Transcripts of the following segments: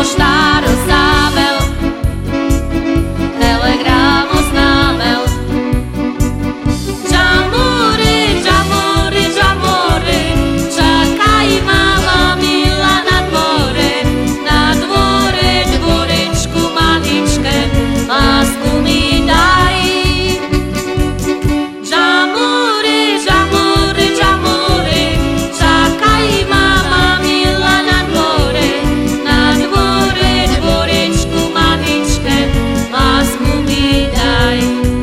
poštár oznámil, telegrám oznámil. Žamúry, žamúry, žamúry, čakaj mama milá na dvore dvorečku maličké, lásku mi daj. Žamúry, žamúry, žamúry, čakaj mama milá na dvore dvorečku maličké, lásku mi daj.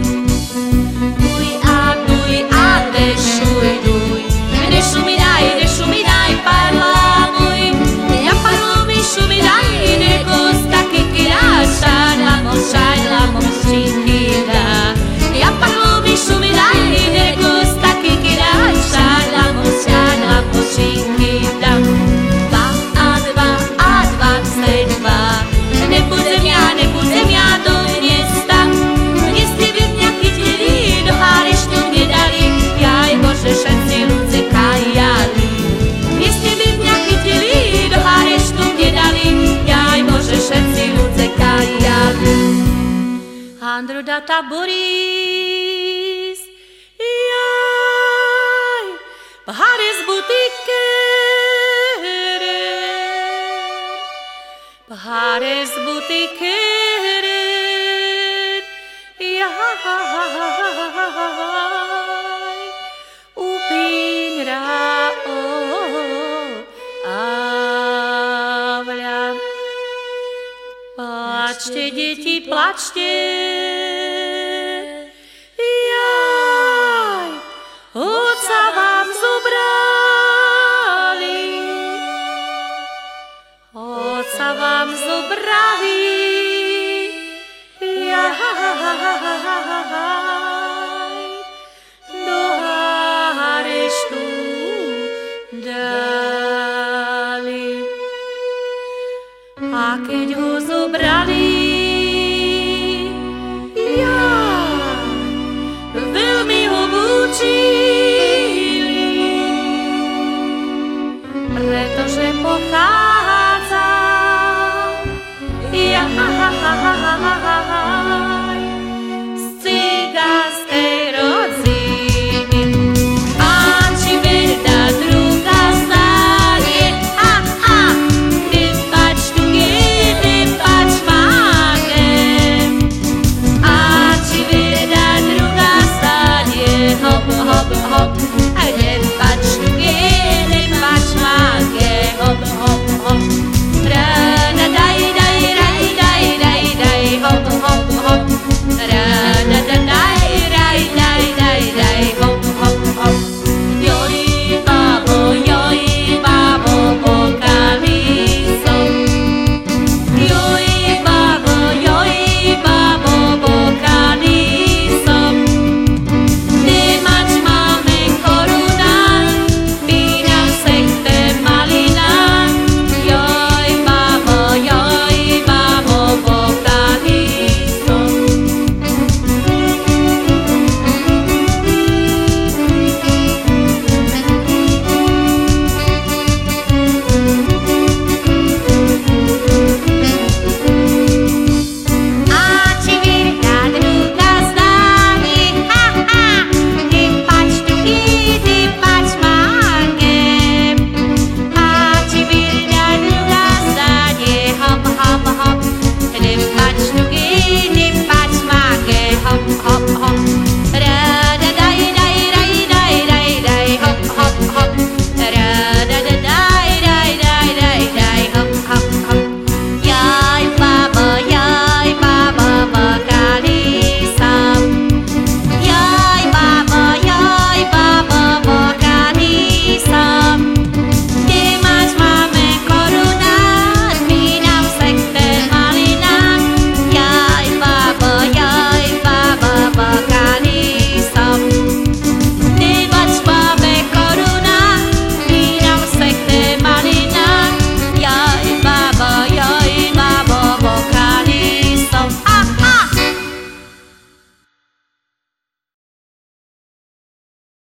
Duj a dešuj, dešu mi daj, parla môj, ja parlo mi daj, nego staky kira, šajla moščinky dá. Ja parlo mi daj, nego staky kira, šajla moščinky dá. 2 a 22, nebudem ja do miesta, mne by mňa chytili, do areštu mne dali, jaj Bože, všetci ľudzi kajali. Mne by mňa chytili, do areštu mne dali, jaj Bože, všetci ľudzi kajali. Andro data Boris, jaj, Paris butike, Paris butike, jaj, upinra avľa. Plačte, deti, plačte, jaj, otca vám zobrali, otca vám zobrali, jaj, do areštu dali. A keď ho zobrali, jaj, veľmi ho mučili, pretože pochádzal